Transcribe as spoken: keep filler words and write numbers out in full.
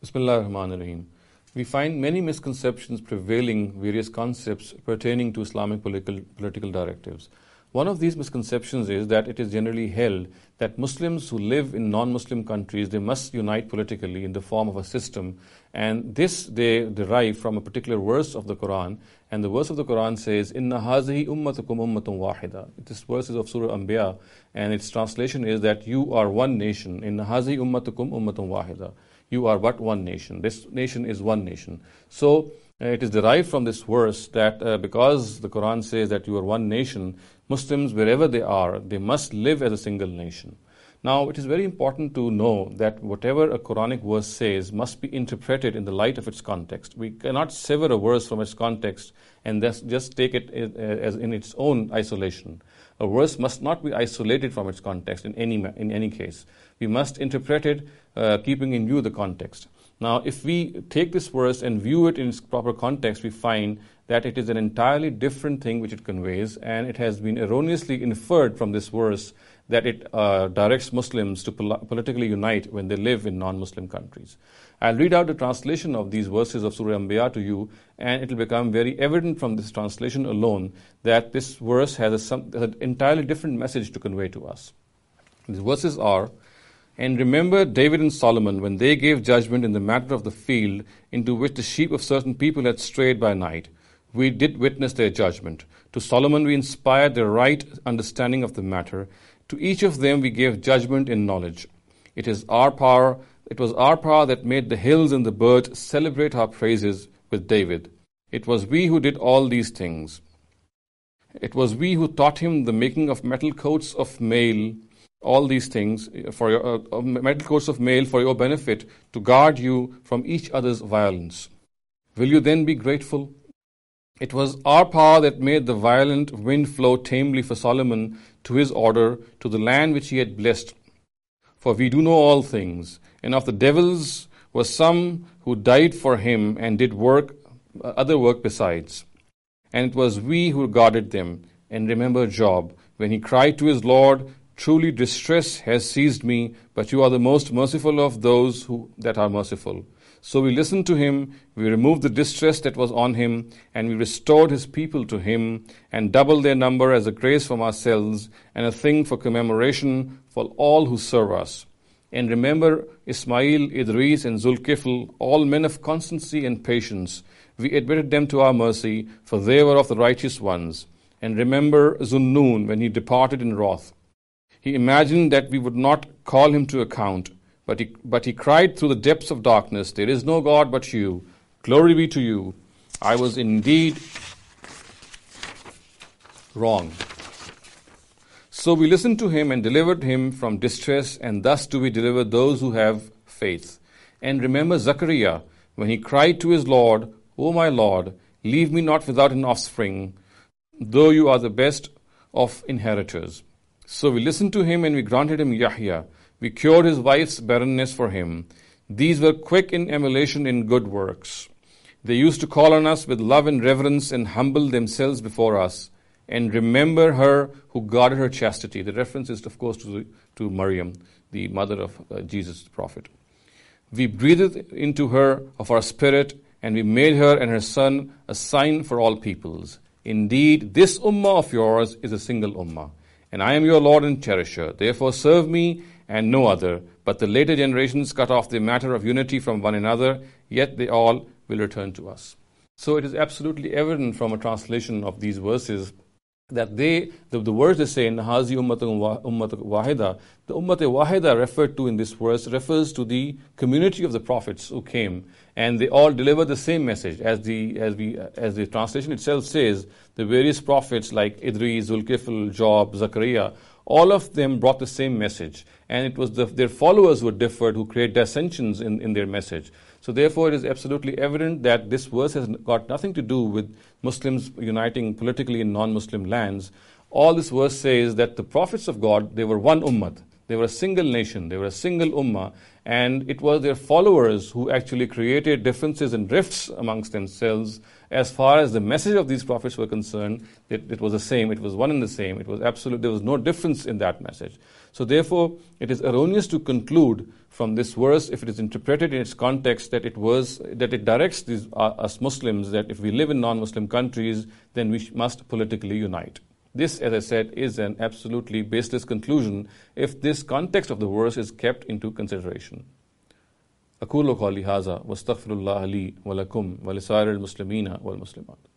Bismillah ar-Rahman ar-Rahim. We find many misconceptions prevailing various concepts pertaining to Islamic political, political directives. One of these misconceptions is that it is generally held that Muslims who live in non-Muslim countries, they must unite politically in the form of a system, and this they derive from a particular verse of the Quran, and the verse of the Quran says, Inna hazihi ummatukum ummatun wahida. This verse is of Surah Anbiya, and its translation is that you are one nation. Inna hazihi ummatukum ummatun wahida. You are but one nation. This nation is one nation. So uh, it is derived from this verse that uh, because the Quran says that you are one nation, Muslims, wherever they are, they must live as a single nation. Now, it is very important to know that whatever a Quranic verse says must be interpreted in the light of its context. We cannot sever a verse from its context and thus just take it as in its own isolation. A verse must not be isolated from its context in any in any case. We must interpret it uh, keeping in view the context. Now, if we take this verse and view it in its proper context, we find that it is an entirely different thing which it conveys, and it has been erroneously inferred from this verse that it uh, directs Muslims to pol- politically unite when they live in non-Muslim countries. I'll read out the translation of these verses of Surah Anbiya to you, and it will become very evident from this translation alone that this verse has, a, some, has an entirely different message to convey to us. These verses are, And remember David and Solomon when they gave judgment in the matter of the field into which the sheep of certain people had strayed by night. We did witness their judgment. To Solomon we inspired the right understanding of the matter. To each of them we gave judgment in knowledge. It is our power, it was our power that made the hills and the birds celebrate our praises with David. It was we who did all these things. It was we who taught him the making of metal coats of mail, all these things for your uh, metal coats of mail for your benefit, to guard you from each other's violence. Will you then be grateful? It was our power that made the violent wind flow tamely for Solomon to his order, to the land which he had blessed. For we do know all things, and of the devils were some who died for him and did work, uh, other work besides. And it was we who guarded them. And remember Job, when he cried to his Lord, Truly distress has seized me, but you are the most merciful of those who that are merciful. So we listened to him, we removed the distress that was on him, and we restored his people to him, and doubled their number as a grace from ourselves, and a thing for commemoration for all who serve us. And remember Ismail, Idris, and Zulkifl, all men of constancy and patience. We admitted them to our mercy, for they were of the righteous ones. And remember Zunnun when he departed in wrath. He imagined that we would not call him to account, but he, but he cried through the depths of darkness, There is no God but you. Glory be to you. I was indeed wrong. So we listened to him and delivered him from distress, and thus do we deliver those who have faith. And remember Zachariah, when he cried to his Lord, O my Lord, leave me not without an offspring, though you are the best of inheritors. So we listened to him and we granted him Yahya. We cured his wife's barrenness for him. These were quick in emulation in good works. They used to call on us with love and reverence and humble themselves before us. And remember her who guarded her chastity. The reference is, of course, to, to Maryam, the mother of uh, Jesus, the prophet. We breathed into her of our spirit, and we made her and her son a sign for all peoples. Indeed, this ummah of yours is a single ummah. And I am your Lord and cherisher. Therefore serve me and no other. But the later generations cut off the matter of unity from one another, yet they all will return to us. So it is absolutely evident from a translation of these verses that they, the, the words they say in Hazi Ummatun Wahida, the Ummat Wahida referred to in this verse refers to the community of the prophets who came, and they all deliver the same message. As the as we as the translation itself says, the various prophets like Idris, Zulkifl, Job, Zachariah, all of them brought the same message, and it was the, their followers who differed, who created dissensions in, in their message. So therefore, it is absolutely evident that this verse has got nothing to do with Muslims uniting politically in non-Muslim lands. All this verse says that the prophets of God, they were one ummah. They were a single nation, they were a single ummah, and it was their followers who actually created differences and rifts amongst themselves. As far as the message of these prophets were concerned, it, it was the same, it was one and the same, it was absolute, there was no difference in that message. So therefore, it is erroneous to conclude from this verse, if it is interpreted in its context, that it was that it directs these, uh, us Muslims that if we live in non-Muslim countries, then we sh- must politically unite. This, as I said, is an absolutely baseless conclusion if this context of the verse is kept into consideration. أقول قولي هذا واستغفر الله لي ولكم ولسائر المسلمين والمسلمات.